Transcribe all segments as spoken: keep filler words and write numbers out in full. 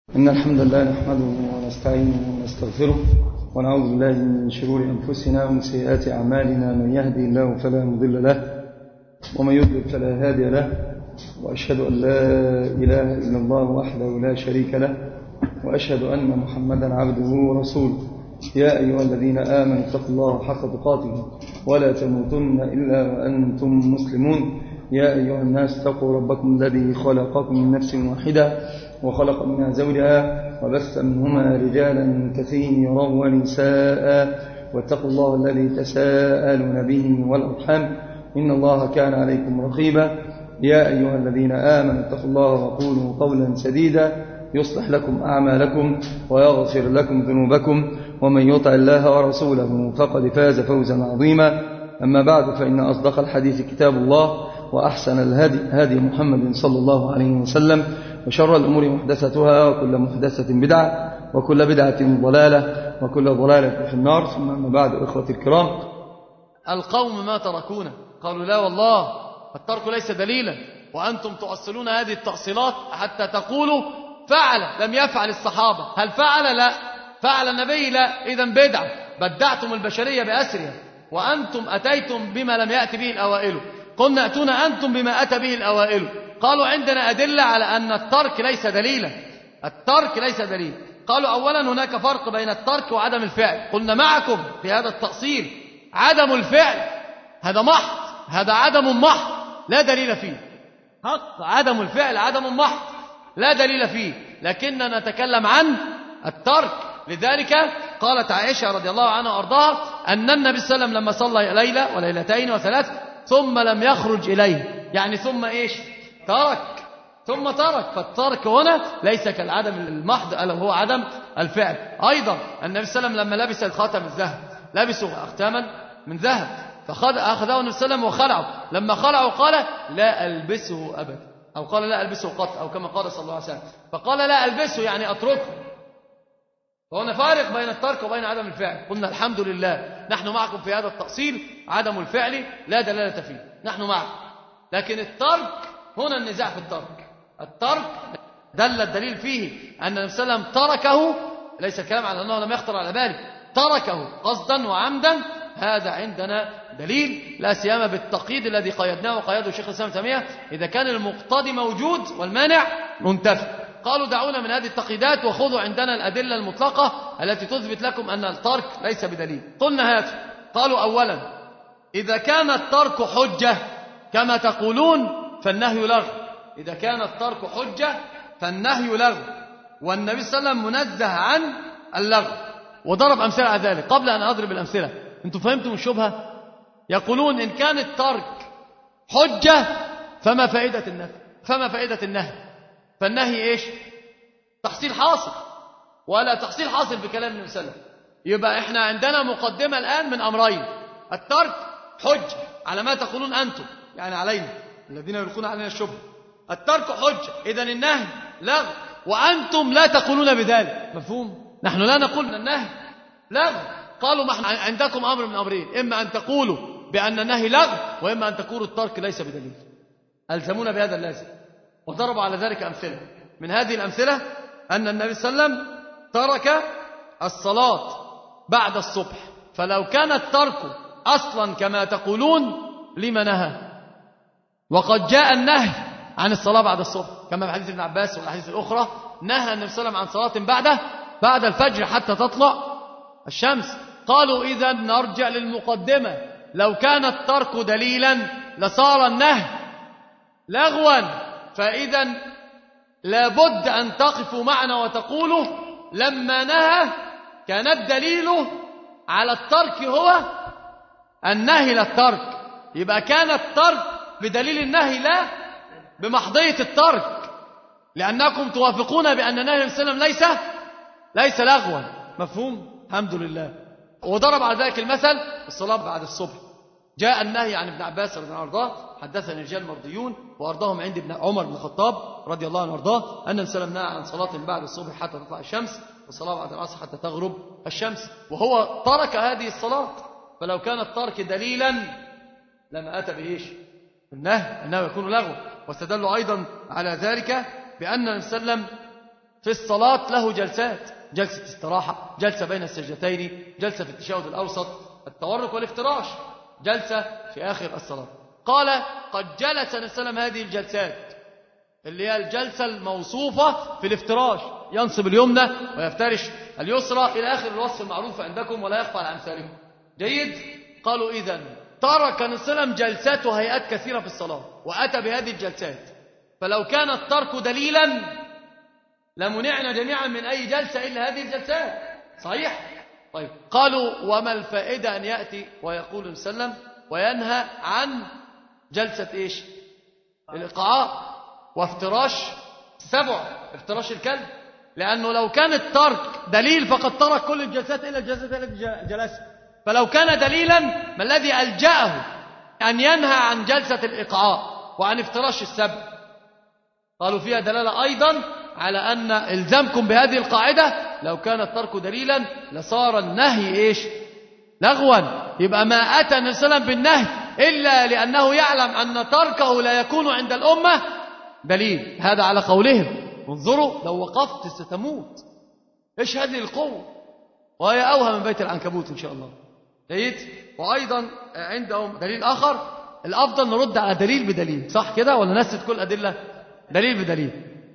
إن الحمد لله نحمده ونستعينه ونستغفره ونعوذ بالله من شرور أنفسنا ومن سيئات أعمالنا. من يهدي الله فلا مضل له ومن يضلل فلا هادي له، وأشهد أن لا إله إلا الله وحده لا شريك له، وأشهد أن محمدا عبده ورسوله. يا أيها الذين آمنوا اتقوا الله حق تقاته ولا تموتن إلا وأنتم مسلمون. يا أيها الناس اتقوا ربكم الذي خلقكم من نفس واحدة وخلق منها زوجها وبث منهما رجالا كثيرا ونساء، واتقوا الله الذي تساءلون به والأرحام إن الله كان عليكم رقيبا. يا أيها الذين آمنوا اتقوا الله وقولوا قولا سديدا يصلح لكم أعمالكم ويغفر لكم ذنوبكم، ومن يطع الله ورسوله فقد فاز فوزا عظيما. أما بعد، فإن أصدق الحديث كتاب الله، وأحسن الهدي هدي محمد صلى الله عليه وسلم، وشر الأمور محدثتها، وكل محدثة بدعة، وكل بدعة ضلالة، وكل ضلالة في النار. ثم أما بعد، إخوتي الكرام، القوم ما تركونا قالوا لا والله الترك ليس دليلا، وأنتم تؤصلون هذه التأصيلات حتى تقولوا فعل. لم يفعل الصحابة. هل فعل؟ لا. فعل النبي؟ لا. إذن بدعة. بدعتم البشرية بأسرها، وأنتم أتيتم بما لم يأتي به الأوائل. قلنا أتونا أنتم بما أتى به الأوائل. قالوا عندنا أدلة على أن الترك ليس دليلا. الترك ليس دليل. قالوا أولا هناك فرق بين الترك وعدم الفعل. قلنا معكم في هذا التأصيل عدم الفعل هذا محض، هذا عدم محض لا دليل فيه. حق عدم الفعل عدم محض لا دليل فيه، لكننا نتكلم عن الترك. لذلك قالت عائشة رضي الله عنها وأرضاها أن النبي صلى الله عليه وسلم لما صلى ليلة وليلتين وثلاث ثم لم يخرج إليه، يعني ثم إيش؟ ترك. ثم ترك. فالترك هنا ليس كالعدم المحض، ألا هو عدم الفعل. أيضا النبي صلى الله عليه وسلم لما لبس الخاتم الذهب، لبسوا أختاما من ذهب، فأخذه النبي صلى الله عليه وسلم وخلعه. لما خلعه قال لا ألبسه أبدا، أو قال لا ألبسه قط، أو كما قال صلى الله عليه وسلم. فقال لا ألبسه يعني أتركه. فهنا فارق بين الترك وبين عدم الفعل. قلنا الحمد لله نحن معكم في هذا التأصيل. عدم الفعل لا دلالة فيه، نحن معكم. لكن الترك هنا النزاع في الترك. الترك دل الدليل فيه أن النبي صلى الله عليه وسلم تركه، ليس الكلام على أنه لم يخطر على باله، تركه قصدا وعمدا. هذا عندنا دليل، لا سيما بالتقييد الذي قيدناه وقيده شيخ الإسلام ابن تيمية، إذا كان المقتضي موجود والمانع منتفي. قالوا دعونا من هذه التقييدات وخذوا عندنا الأدلة المطلقة التي تثبت لكم أن الترك ليس بدليل. قلنا هاتوا. قالوا أولا إذا كان الترك حجة كما تقولون فالنهي لغو. إذا كان الترك حجة فالنهي لغو، والنبي صلى الله عليه وسلم منزه عن اللغو، وضرب أمثلة على ذلك. قبل أن أضرب الأمثلة، أنتم فهمتم الشبهة؟ يقولون إن كان الترك حجة فما فائدة النهي؟ فما فائدة النهي؟ فالنهي إيش؟ تحصيل حاصل، ولا تحصيل حاصل بكلام النبي صلى الله عليه وسلم. يبقى إحنا عندنا مقدمة الآن من أمرين: الترك حجة على ما تقولون أنتم، يعني علينا الذين يلقون علينا الشبهة. الترك حجة، إذن النهي لغو، وأنتم لا تقولون بذلك. مفهوم؟ نحن لا نقول أن النهي لغو. قالوا ما احنا عندكم أمر من أمرين: إما أن تقولوا بأن النهي لغو، وإما أن تقولوا الترك ليس بدليل. ألزمونا بهذا اللازم، وضربوا على ذلك أمثلة. من هذه الأمثلة أن النبي صلى الله عليه وسلم ترك الصلاة بعد الصبح، فلو كان الترك أصلا كما تقولون لما نهى؟ وقد جاء النهي عن الصلاة بعد الصبح، كما في حديث ابن عباس والأحاديث الأخرى نهى النبي صلى الله عليه وسلم عن صلاة بعد بعد الفجر حتى تطلع الشمس. قالوا إذا نرجع للمقدمة: لو كان الترك دليلا لصار النهي لغوا، فإذا لابد أن تقفوا معنا وتقولوا لما نهى كان الدليل على الترك هو النهي للترك. يبقى كان الترك بدليل النهي لا بمحضية الترك، لأنكم توافقون بأن النهي صلى الله عليه وسلم ليس ليس لغوا. مفهوم؟ الحمد لله. وضرب على ذلك المثل: الصلاة بعد الصبح. جاء النهي عن ابن عباس رضي الله عنه وارضاه، حدثني رجال مرضيون وارضاهم عند ابن عمر بن الخطاب رضي الله عنه وارضاه أن النبي نهى عن صلاة بعد الصبح حتى تطلع الشمس، والصلاة بعد العصر حتى تغرب الشمس، وهو ترك هذه الصلاة. فلو كان الترك دليلا لما أتى بإيش؟ النهي، أنه يكون لغو. واستدلوا أيضا على ذلك بأن النبي صلى الله عليه وسلم في الصلاة له جلسات، جلسة استراحة، جلسة بين السجدتين، جلسة في التشهد الأوسط، التورك والافتراش، جلسة في آخر الصلاة. قال قد جلس النبي صلى الله عليه وسلم هذه الجلسات اللي هي الجلسة الموصوفة في الافتراش، ينصب اليمنى ويفترش اليسرى إلى آخر الوصف المعروف عندكم ولا يخفى على أمثالكم. جيد؟ قالوا إذن ترك النبي صلى الله عليه وسلم جلسات وهيئات كثيرة في الصلاة وأتى بهذه الجلسات، فلو كان الترك دليلا لمنعنا جميعا من أي جلسة إلا هذه الجلسات. صحيح؟ طيب قالوا وما الفائدة أن يأتي ويقول النبي صلى الله عليه وسلم وينهى عن جلسة إيش؟ الإقعاء وافتراش السبع، افتراش الكلب، لأنه لو كان الترك دليل فقد ترك كل الجلسات إلا الجلسات التي جلسها، فلو كان دليلا ما الذي ألجأه أن ينهى عن جلسة الإقعاء وعن افتراش السبع؟ قالوا فيها دلالة أيضا على أن إلزامكم بهذه القاعدة لو كان الترك دليلا لصار النهي إيش؟ لغوا. يبقى ما أتى النبي صلى الله عليه وسلم بالنهي إلا لأنه يعلم أن تركه لا يكون عند الأمة دليل. هذا على قولهم. انظروا لو وقفت ستموت. إيش هذه القوة؟ وهي أوهى من بيت العنكبوت إن شاء الله. جيد؟ وأيضا عندهم دليل آخر، الأفضل نرد على دليل بدليل، صح كده ولا نسد كل أدلة؟ دليل بدليل.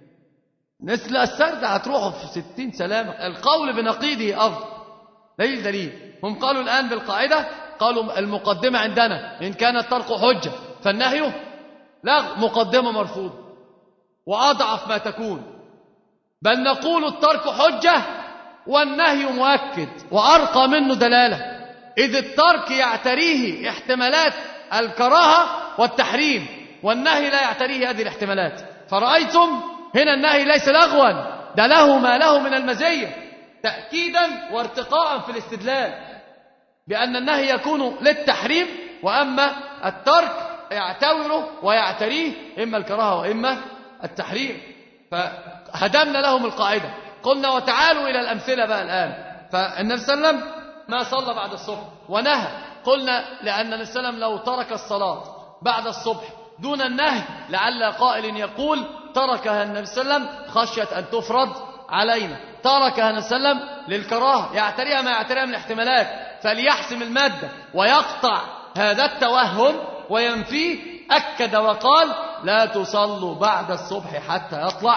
نسل السرد هتروحوا في ستين سلامة. القول بنقيضه أفضل. دليل دليل. هم قالوا الآن بالقاعدة، قالوا المقدمة عندنا إن كان الترك حجة فالنهي لا، مقدمة مرفوضة وأضعف ما تكون، بل نقول الترك حجة والنهي مؤكد وأرقى منه دلالة، إذ الترك يعتريه احتمالات الكراهة والتحريم والنهي لا يعتريه هذه الاحتمالات. فرأيتم هنا النهي ليس لغوا، ده له ما له من المزية تأكيدا وارتقاء في الاستدلال بأن النهي يكون للتحريم، وأما الترك يعتوره ويعتريه إما الكراهة وإما التحريم. فهدمنا لهم القاعدة. قلنا وتعالوا إلى الأمثلة بقى الآن. فالنبي صلى الله عليه وسلم ما صلى بعد الصبح ونهى، قلنا لأن النبي صلى الله عليه وسلم لو ترك الصلاة بعد الصبح دون النهي لعل قائل يقول تركها النبي صلى الله عليه وسلم خشية أن تفرض علينا، تركها النبي صلى الله عليه وسلم للكراهة، يعتريها ما يعتريها من الاحتمالات، فليحسم المادة ويقطع هذا التوهم وينفيه. أكد وقال لا تصلوا بعد الصبح حتى يطلع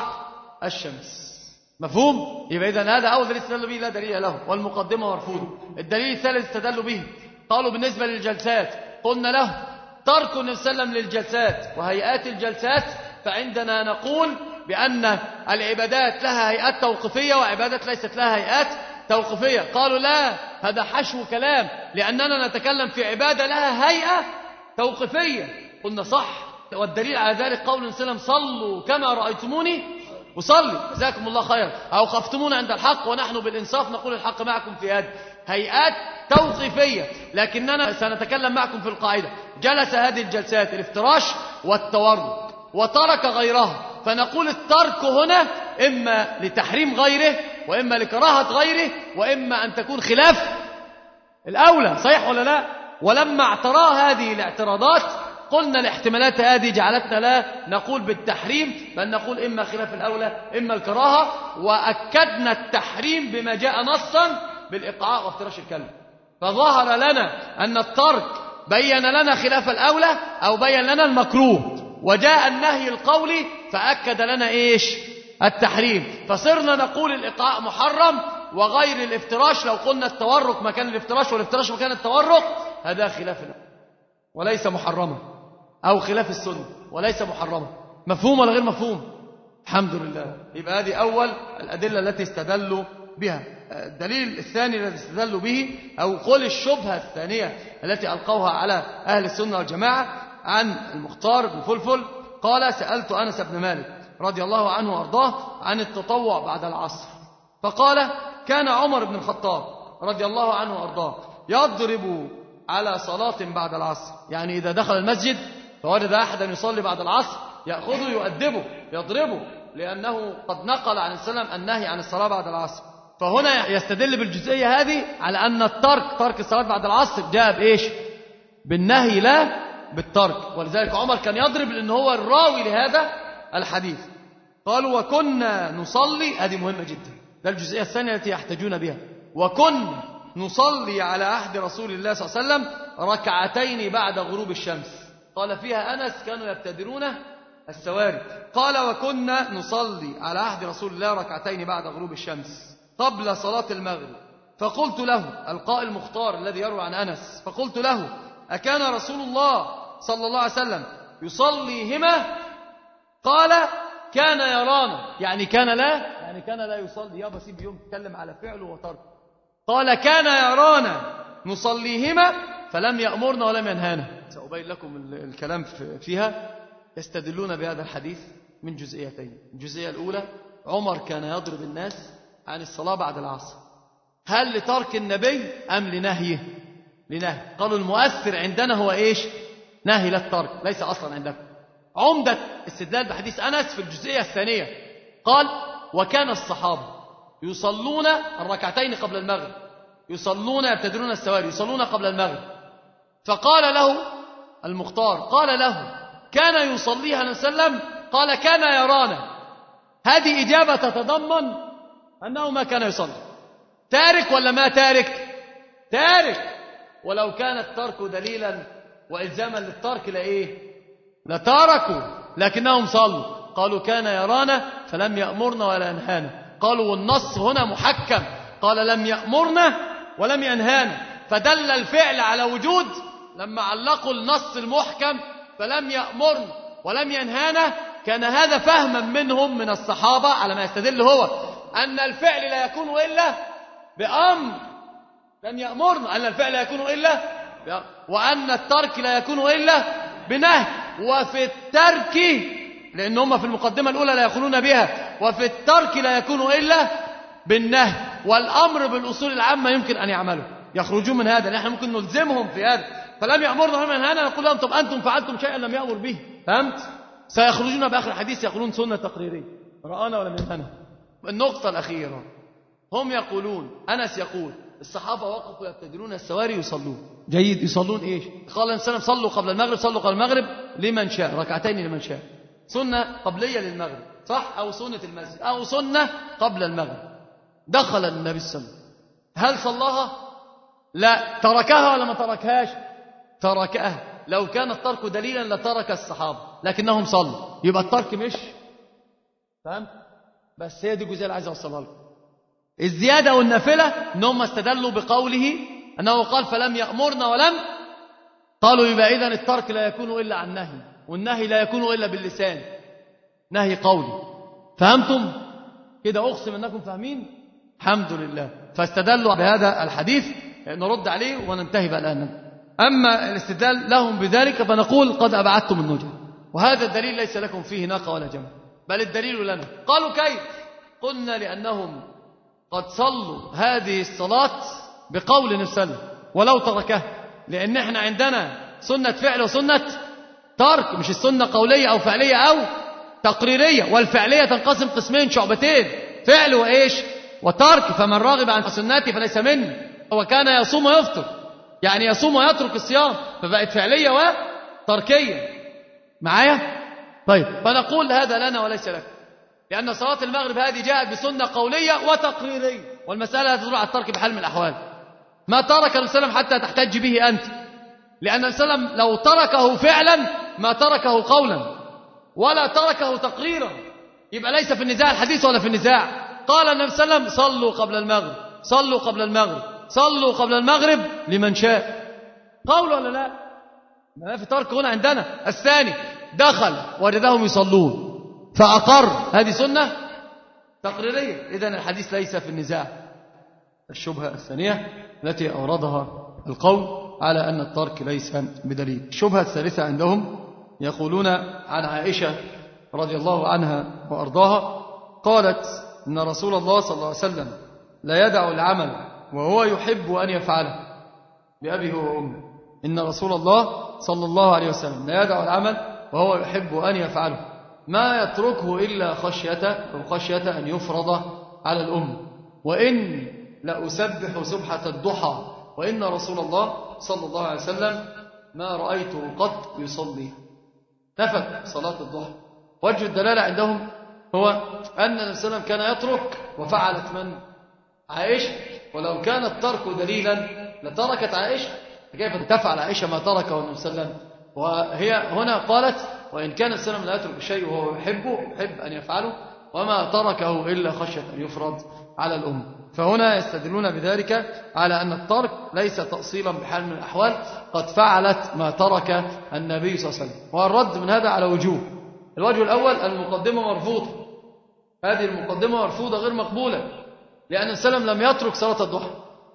الشمس. مفهوم؟ يبقى إذن هذا أول دليل استدلوا به لا دليل له والمقدمة مرفوضة. الدليل الثالث استدلوا به، قالوا بالنسبة للجلسات قلنا له ترك النبي صلى الله عليه وسلم للجلسات وهيئات الجلسات، فعندنا نقول بأن العبادات لها هيئات توقيفية وعبادات ليست لها هيئات توقيفية. قالوا لا، هذا حشو كلام، لأننا نتكلم في عبادة لها هيئة توقيفية. قلنا صح، والدليل على ذلك قول النبي صلى الله عليه وسلم صلوا كما رأيتموني أصلي، جزاكم الله خير، أوقفتمونا عند الحق ونحن بالإنصاف نقول الحق معكم في هذه هيئات توقيفية. لكننا سنتكلم معكم في القاعدة. جلس هذه الجلسات الافتراش والتورك وترك غيرها، فنقول الترك هنا إما لتحريم غيره وإما لكراهة غيره وإما أن تكون خلاف الأولى. صحيح ولا لا؟ ولما اعترى هذه الاعتراضات قلنا الاحتمالات هذه جعلتنا لا نقول بالتحريم بل نقول إما خلاف الأولى إما الكراهة، وأكدنا التحريم بما جاء نصا بالإقعاء وافتراش الكلب. فظهر لنا أن الترك بين لنا خلاف الأولى أو بين لنا المكروه، وجاء النهي القولي فأكد لنا إيش؟ التحريم. فصرنا نقول الإقعاء محرم وغير الافتراش، لو قلنا التورك مكان الافتراش والافتراش مكان التورك، هذا خلاف الأولى وليس محرما، أو خلاف السنة وليس محرما. مفهوم ولا غير مفهوم؟ الحمد لله. يبقى هذه أول الأدلة التي استدلوا بها. الدليل الثاني الذي استدلوا به أو قول الشبهة الثانية التي ألقوها على أهل السنة والجماعة عن المختار بن فلفل، قال سألت أنس بن مالك رضي الله عنه وأرضاه عن التطوع بعد العصر، فقال كان عمر بن الخطاب رضي الله عنه وأرضاه يضرب على صلاة بعد العصر، يعني إذا دخل المسجد فوجد أحدا يصلي بعد العصر يأخذه يؤدبه يضربه، لأنه قد نقل عن السلام النهي عن الصلاة بعد العصر. فهنا يستدل بالجزئية هذه على أن الترك ترك الصلاة بعد العصر جاء بإيش؟ بالنهي لا بالترك. ولذلك عمر كان يضرب لأنه هو الراوي لهذا الحديث. قالوا وكنا نصلي، هذه مهمة جدا، ده الجزئية الثانية التي يحتاجون بها. وكنا نصلي على عهد رسول الله صلى الله عليه وسلم ركعتين بعد غروب الشمس. قال فيها أنس كانوا يبتدرون السواري. قال وكنا نصلي على عهد رسول الله ركعتين بعد غروب الشمس قبل صلاة المغرب. فقلت له، القائل المختار الذي يروي عن أنس، فقلت له أكان رسول الله صلى الله عليه وسلم يصليهما؟ قال كان يرانا، يعني كان لا يعني كان لا يصلي. يا بسيب يوم تتكلم على فعله وتركه. قال كان يرانا نصليهما فلم يأمرنا ولم ينهانا. سأبين لكم الكلام فيها. يستدلون بهذا الحديث من جزئيتين. الجزئية الأولى، عمر كان يضرب الناس عن الصلاة بعد العصر، هل لترك النبي أم لنهيه؟ لنهي. قالوا المؤثر عندنا هو إيش؟ نهي لا الترك، ليس أصلا عندكم. عمدة استدلال بحديث أنس في الجزئية الثانية، قال وكان الصحابة يصلون الركعتين قبل المغرب، يصلون يبتدرون السواري، يصلون قبل المغرب. فقال له المختار، قال له كان يصليها النبي صلى الله عليه وسلم؟ قال كان يرانا. هذه إجابة تتضمن أنه ما كان يصلي. تارك ولا ما تارك؟ تارك. ولو كان الترك دليلا وإلزاما للترك لإيه؟ لتركوا، لكنهم صلوا. قالوا كان يرانا فلم يأمرنا ولا ينهانا. قالوا والنص هنا محكم، قال لم يأمرنا ولم ينهانا، فدل الفعل على وجود. لما علقوا النص المحكم فلم يأمرنا ولم ينهانا، كان هذا فهما منهم من الصحابة على ما يستدل هو أن الفعل لا يكون إلا بأمر. لم يأمرنا أن الفعل لا يكون إلا بأمر، وأن الترك لا يكون إلا بنهي. وفي الترك، لأن هم في المقدمة الأولى لا يقولون بها، وفي الترك لا يكون إلا بالنهي. والأمر بالأصول العامة يمكن أن يعملوا، يخرجون من هذا. نحن ممكن نلزمهم في هذا، فلم يأمرنا ولم ينهانا، نقول لهم طب أنتم فعلتم شيئا لم يأمر به، فهمت؟ سيخرجون بآخر الحديث يقولون سنة تقريرية، رآنا ولم ينهانا. النقطة الأخيرة، هم يقولون، أنس يقول الصحابة وقفوا يبتدرون السواري يصلون. جيد، يصلون إيش؟ قال النبي صلوا قبل المغرب، صلوا قبل المغرب لمن شاء، ركعتين لمن شاء، سنة قبلية للمغرب، صح؟ أو سنة المسجد، أو سنة قبل المغرب. دخل النبي صلى الله عليه وسلم، هل صلاها؟ لا. تركها ولا ما تركهاش؟ تركها. لو كان الترك دليلا لترك الصحابة، لكنهم صلوا، يبقى الترك مش فهمت؟ بس هي دي الجزئية اللي عايز اوصلها لكم. الزيادة والنافلة انهم استدلوا بقوله انه قال فلم يأمرنا ولم، قالوا يبقى اذا الترك لا يكون الا عن نهي، والنهي لا يكون الا باللسان، نهي قولي. فهمتم كده؟ اقسم انكم فاهمين، الحمد لله. فاستدلوا بهذا الحديث، نرد عليه وننتهي بقى الآن. أما الاستدلال لهم بذلك فنقول قد أبعدتم النجم، وهذا الدليل ليس لكم فيه ناقة ولا جمل، بل الدليل لنا. قالوا كيف؟ قلنا لأنهم قد صلوا هذه الصلاة بقول النبي صلى الله عليه وسلم ولو تركه، لأن احنا عندنا سنة فعل وسنة ترك، مش السنة قولية أو فعلية أو تقريرية. والفعلية تنقسم قسمين شعبتين، فعل وإيش؟ وترك. فمن راغب عن سنتي فليس مني. وكان يصوم ويفطر، يعني يصوم ويترك الصيام، فبقت فعلية وتركية. معايا؟ طيب، فنقول هذا لنا وليس لك، لأن صلاة المغرب هذه جاءت بسنة قولية وتقريرية، والمسألة لا تدل على الترك بحال من الأحوال. ما ترك النبي صلى الله عليه وسلم حتى تحتج به أنت، لأن النبي صلى الله عليه وسلم لو تركه فعلا ما تركه قولا ولا تركه تقريرا، يبقى ليس في النزاع الحديث ولا في النزاع. قال النبي صلى الله عليه وسلم صلوا قبل المغرب، صلوا قبل المغرب، صلوا قبل المغرب لمن شاء. قول ولا لا؟ ما في ترك هنا عندنا. الثاني دخل وجدهم يصلون فأقر، هذه سنة تقريرية. إذن الحديث ليس في النزاع. الشبهة الثانية التي أوردها القول على أن الترك ليس بدليل. الشبهة الثالثة عندهم يقولون عن عائشة رضي الله عنها وأرضاها قالت إن رسول الله صلى الله عليه وسلم لا يدع العمل وهو يحب أن يفعله، بأبيه وأمه. إن رسول الله صلى الله عليه وسلم لا يدع العمل وهو يحب أن يفعله، ما يتركه إلا خشية أو خشية أن يفرض على الأمة. وإن لأسبح سبحة الضحى وإن رسول الله صلى الله عليه وسلم ما رأيته قط يصلي. نفت صلاة الضحى. وجه الدلالة عندهم هو أن النبي صلى الله عليه وسلم كان يترك وفعلت من؟ عائشة. ولو كان الترك دليلا لتركت عائشة، كيف تفعل عائشة ما تركه النبي صلى الله عليه وسلم؟ وهي هنا قالت وإن كان النبي صلى الله عليه وسلم لا يترك شيء وهو يحبه يحب أن يفعله وما تركه إلا خشية أن يفرض على الأمة. فهنا يستدلون بذلك على أن الترك ليس تأصيلا بحال من الأحوال، قد فعلت ما ترك النبي صلى الله عليه وسلم. والرد من هذا على وجوه. الوجه الأول المقدمة مرفوضة، هذه المقدمة مرفوضة غير مقبولة، لأن السلام لم يترك صلاة الضحى.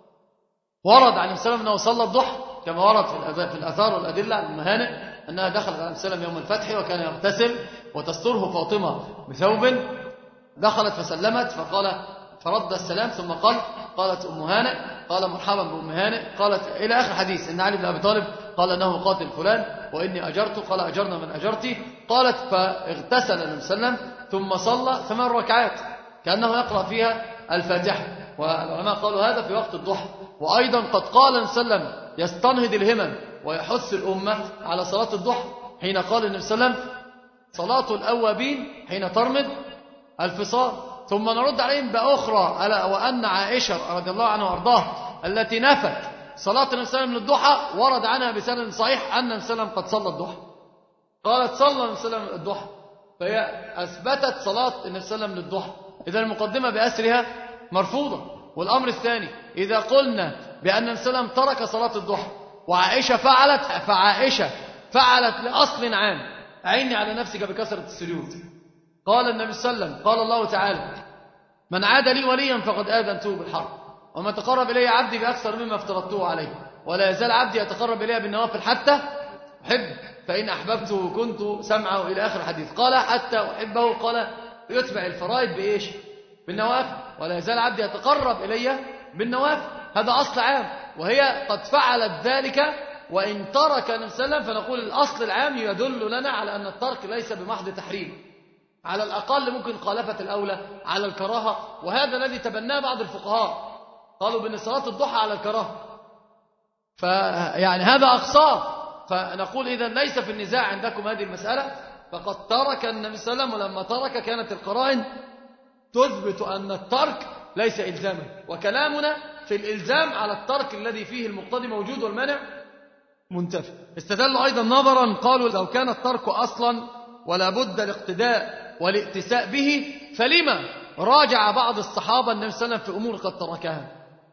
ورد عن السلام أنه صلى الضحى كما ورد في الآثار والأدلة عن المهانئ أنها دخلت على السلام يوم الفتح وكان يغتسل وتستره فاطمة بثوب، دخلت فسلمت فقال فرد السلام ثم قال قالت أم هانئ قال مرحبا بأم هانئ، قالت إلى آخر حديث إن علي بن أبي طالب قال أنه قاتل فلان وإني أجرته، قال أجرنا من أجرتي. قالت فاغتسل النبي صلى الله عليه وسلم ثم صلى ثمان ركعات كأنه يقرأ فيها الفاتحة، والعلماء قالوا هذا في وقت الضحى. وأيضا قد قال النبي صلى الله عليه وسلم يستنهض الهمم ويحث الأمة على صلاة الضحى، حين قال النبي صلى الله عليه وسلم صلاة الأوابين حين ترمد الفصال. ثم نرد عليهم بأخرى ألا وأن عائشة رضي الله عنها وارضاها التي نفت صلاة النبي صلى الله عليه وسلم للضحى ورد عنها بسند صحيح أن النبي صلى الله عليه وسلم قد صلى الضحى، قالت صلى النبي صلى الله عليه وسلم الضحى، فهي أثبتت صلاة النبي صلى الله عليه وسلم للضحى. إذا المقدمة بأسرها مرفوضة. والأمر الثاني إذا قلنا بأن النبي صلى الله عليه وسلم ترك صلاة الضحى وعائشة فعلت، فعائشة فعلت لأصل عام، عيني على نفسك بكثرة السجود. قال النبي صلى الله عليه وسلم قال الله تعالى من عاد لي وليا فقد آذنته بالحرب وما تقرب إلي عبدي بأكثر مما افترضته عليه ولا يزال عبدي يتقرب إلي بالنوافل حتى أحب فإن أحببته كنت سمعه إلى آخر الحديث. قال حتى أحبه، قال يتبع الفرائض بإيش؟ بالنوافل، ولا يزال عبدي يتقرب إلي بالنوافل. هذا أصل عام، وهي قد فعلت ذلك وإن ترك النبي صلى الله عليه وسلم، فنقول الأصل العام يدل لنا على أن الترك ليس بمحض تحريم، على الأقل ممكن خالفة الأولى على الكراهة، وهذا الذي تبناه بعض الفقهاء، قالوا بأن صلاة الضحى على الكراهة، فيعني هذا أقصاه. فنقول إذن ليس في النزاع عندكم هذه المسألة، فقد ترك النبي صلى الله عليه وسلم، ولما ترك كانت القرائن تثبت أن الترك ليس إلزاما، وكلامنا في الإلزام على الترك الذي فيه المقتضي موجود والمانع منتفي. استدلوا أيضا نظرا، قالوا لو كان الترك أصلا ولا بد الاقتداء والائتساء به فلما راجع بعض الصحابة النبي صلى الله عليه وسلم في أمور قد تركها.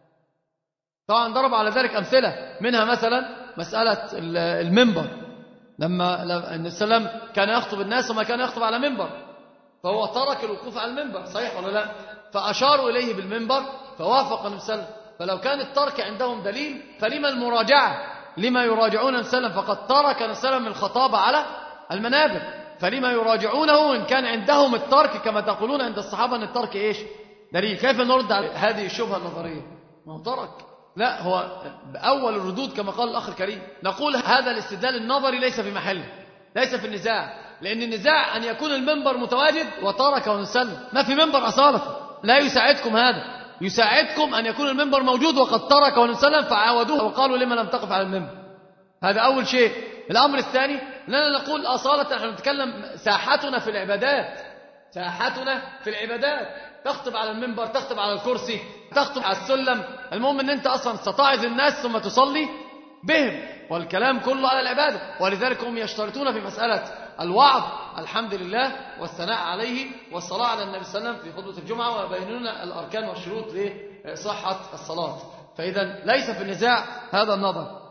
طبعا ضرب على ذلك أمثلة، منها مثلا مسألة المنبر، لما النبي صلى الله عليه وسلم كان يخطب الناس وما كان يخطب على منبر، فهو ترك الوقوف على المنبر، صحيح ولا لا؟ فأشاروا إليه بالمنبر فوافق النبي صلى الله عليه وسلم. فلو كان الترك عندهم دليل فلما المراجعة؟ لما يراجعون النبي صلى الله عليه وسلم؟ فقد ترك النبي صلى الله عليه وسلم الخطابة على المنابر، فلما يراجعونه إن كان عندهم الترك كما تقولون عند الصحابة أن الترك إيش؟ دليل. كيف نرد على هذه الشبهة النظرية؟ ما هو ترك، لا هو أول الردود كما قال الأخ الكريم، نقول هذا الاستدلال النظري ليس في محله، ليس في النزاع، لأن النزاع أن يكون المنبر متواجد وتركه ونسلم، ما في منبر أصالة، لا يساعدكم هذا، يساعدكم أن يكون المنبر موجود وقد ترك ونسلم فعاودوه وقالوا لما لم تقف على المنبر. هذا أول شيء. الأمر الثاني لنا نقول أصالة، نحن نتكلم ساحتنا في العبادات، ساحتنا في العبادات، تخطب على المنبر، تخطب على الكرسي، تخطب على السلم، المهم أن أنت أصلا تتعظ الناس ثم تصلي بهم، والكلام كله على العبادة. ولذلك هم يشترطون في مسألة الوعظ الحمد لله والثناء عليه والصلاة على النبي صلى الله عليه وسلم في خطبة الجمعة، ويبينون الأركان والشروط لصحة الصلاة. فإذا ليس في النزاع هذا النظر.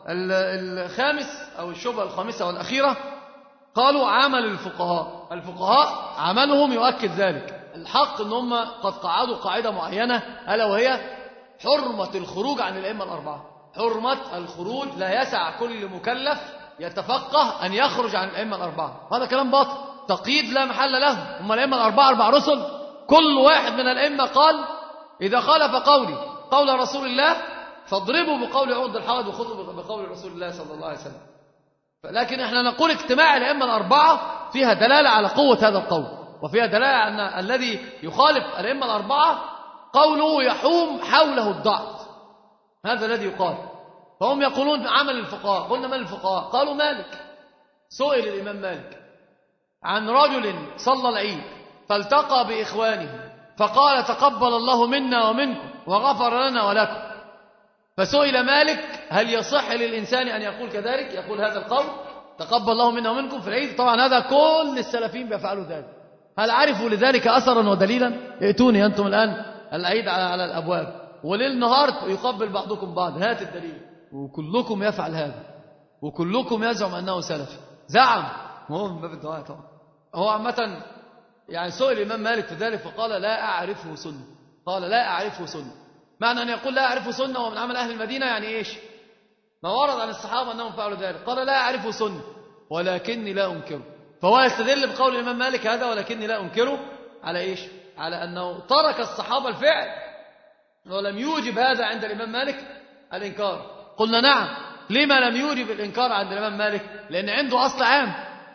الخامس أو الشبهة الخامسة والأخيرة، قالوا عمل الفقهاء، الفقهاء عملهم يؤكد ذلك. الحق أن هم قد قعدوا قاعدة معينة، ألا وهي حرمة الخروج عن الأئمة الأربعة. حرمة الخروج، لا يسع كل مكلف يتفقه أن يخرج عن الأئمة الأربعة، هذا كلام باطل، تقييد لا محل له. هم الأئمة الأربعة أربع رسل، كل واحد من الأئمة قال إذا خالف قولي قول رسول الله فاضربوا بقول عود الحائض وخذوا بقول رسول الله صلى الله عليه وسلم. لكن احنا نقول اجتماع الأئمة الأربعة فيها دلالة على قوة هذا القول، وفيها دلالة على أن الذي يخالف الأئمة الأربعة قوله يحوم حوله الضعف، هذا الذي يقال. فهم يقولون عمل الفقهاء. قلنا من الفقهاء؟ قالوا مالك. سئل الإمام مالك عن رجل صلى العيد فالتقى بإخوانه فقال تقبل الله منا ومنكم وغفر لنا ولكم. فسئل مالك هل يصح للإنسان أن يقول كذلك، يقول هذا القول تقبل الله منا ومنكم في العيد؟ طبعا هذا كل السلفيين بيفعلوا ذلك. هل عرفوا لذلك أثرا ودليلا؟ ائتوني أنتم الآن العيد على الأبواب وليل نهار يقبل بعضكم بعض، هات الدليل. وكلكم يفعل هذا وكلكم يزعم أنه سلف. زعم هو من باب الدعاء طبعا. هو عامة يعني سئل الإمام مالك في ذلك فقال لا أعرفه سنة. قال لا أعرفه سنة. معنى أن يقول لا أعرفه سنة ومن عمل أهل المدينة يعني إيش؟ ما ورد عن الصحابة أنهم فعلوا ذلك. قال لا أعرفه سنة ولكني لا أنكره. فهو يستدل بقول الإمام مالك هذا ولكني لا أنكره على إيش؟ على أنه ترك الصحابة الفعل ولم يوجب هذا عند الإمام مالك الإنكار. قلنا نعم. لما لم يوجب الإنكار عند الإمام مالك؟ لأن عنده أصل عام،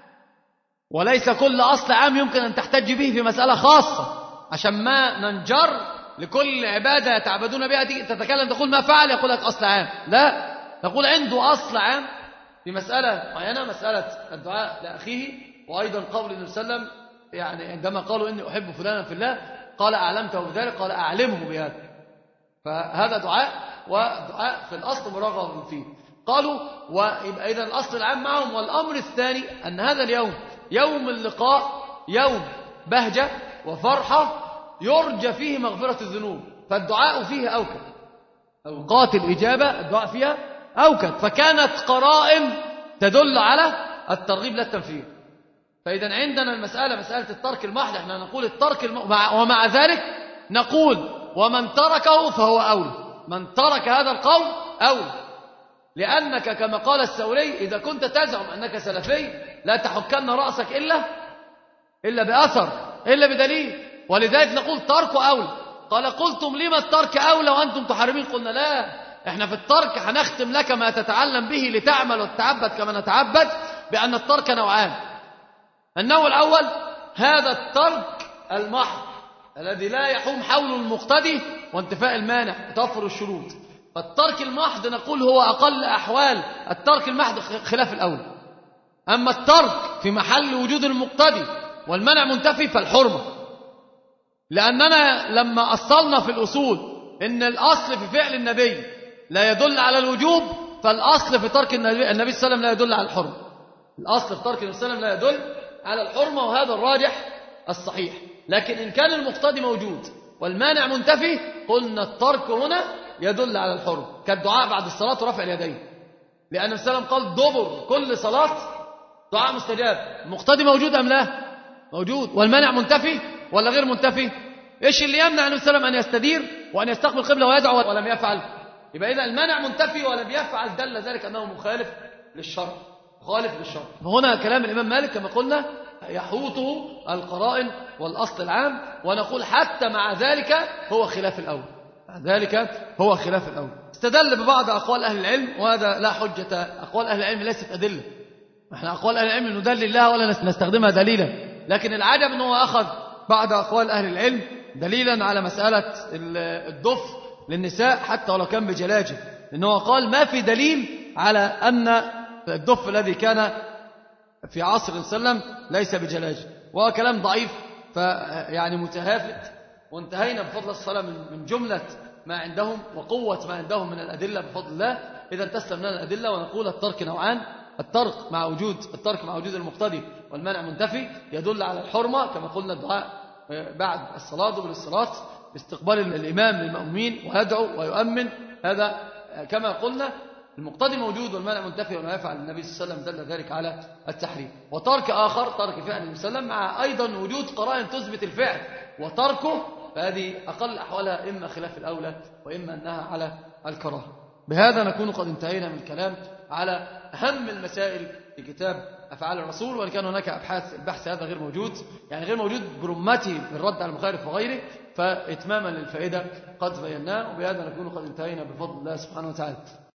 وليس كل أصل عام يمكن أن تحتج به في مسألة خاصة، عشان ما ننجر لكل عبادة يتعبدون بها تتكلم تقول ما فعل يقول لك أصل عام. لا، تقول عنده أصل عام في مسألة معينة، مسألة الدعاء لأخيه. وأيضا قول النبي صلى الله عليه وسلم يعني عندما قالوا إني أحب فلانا في الله قال أعلمته بذلك؟ قال أعلمه بهذا. فهذا دعاء، ودعاء في الأصل مرغب فيه. قالوا ويبقى إذن الأصل العام معهم. والأمر الثاني أن هذا اليوم يوم اللقاء يوم بهجة وفرحة يرجى فيه مغفرة الذنوب، فالدعاء فيه أوكد. أوقات الإجابة الدعاء فيها أوكد، فكانت قرائن تدل على الترغيب لا التنفير. فإذا عندنا المسألة مسألة الترك المحض، احنا نقول الترك الم... ومع ذلك نقول ومن تركه فهو أولى. من ترك هذا القول أولى، لأنك كما قال الثوري إذا كنت تزعم أنك سلفي لا تحكن رأسك إلا إلا بأثر إلا بدليل، ولذلك نقول ترك أولى. قال قلتم لما الترك أولى وأنتم تحرمين؟ قلنا لا، احنا في الترك هنختم لك ما تتعلم به لتعمل وتتعبد كما نتعبد بأن الترك نوعان. النوع الأول هذا الترك المحض الذي لا يحوم حول المقتدي وانتفاء المانع وتوفر الشروط. فالترك المحض نقول هو أقل أحوال الترك المحض خلاف الأول. أما الترك في محل وجود المقتدي والمنع منتفي فالحرمة، لأننا لما أصلنا في الأصول إن الأصل في فعل النبي لا يدل على الوجوب، فالأصل في ترك النبي, النبي صلى الله عليه وسلم لا يدل على الحرمة. الأصل في ترك النبي صلى الله عليه وسلم لا يدل على الحرمة، وهذا الراجح الصحيح. لكن إن كان المقتدي موجود والمانع منتفي قلنا الترك هنا يدل على الحرمة، كالدعاء بعد الصلاة ورفع اليدين، لأن النبي صلى الله عليه وسلم قال دبر كل صلاة دعاء مستجاب. المقتدي موجود أم لا؟ موجود. والمانع منتفي ولا غير منتفي؟ إيش اللي يمنع النبي صلى الله عليه وسلم أن يستدير وأن يستقبل القبلة ويدعو ولم يفعل؟ يبقى إذا المانع منتفي ولم يفعل دل ذلك أنه مخالف للشرع، مخالف للشرع. فهنا كلام الإمام مالك كما قلنا يحوطه القرائن والأصل العام، ونقول حتى مع ذلك هو خلاف الأول، مع ذلك هو خلاف الأول. استدل ببعض أقوال أهل العلم، وهذا لا حجة. أقوال أهل العلم ليست أدلة، احنا أقوال أهل العلم ندلل لها ولا نستخدمها دليلا، لكن العجب أنه أخذ بعض أقوال أهل العلم دليلا على مسألة الدف للنساء حتى ولو كان بجلاجة، لأنه قال ما في دليل على أن الدف الذي كان في عصر وسلم ليس بجلاجة، وهو كلام ضعيف فيعني متهافت. وانتهينا بفضل الصلاة من جملة ما عندهم وقوة ما عندهم من الأدلة بفضل الله. إذا تسلم لنا الأدلة ونقول الترك نوعان: الترك مع وجود الترك مع وجود المقتدي والمنع منتفي يدل على الحرمة كما قلنا الدعاء بعد الصلاة دبر الصلاة باستقبال الإمام للمأمومين ويدعو ويؤمن، هذا كما قلنا المقتدي موجود والمنع منتفي وما يفعل النبي صلى الله عليه وسلم دل ذلك على التحريم. وترك آخر ترك فعل النبي صلى الله عليه وسلم مع أيضا وجود قرائن تثبت الفعل وتركه، فهذه أقل أحوالها إما خلاف الأولى وإما أنها على الكراهة. بهذا نكون قد انتهينا من الكلام على أهم المسائل في كتاب أفعال الرسول، وإن كان هناك أبحاث البحث هذا غير موجود، يعني غير موجود برمته بالرد على المخالف وغيره، فإتماما للفائدة قد بيناه. وبهذا نكون قد انتهينا بفضل الله سبحانه وتعالى.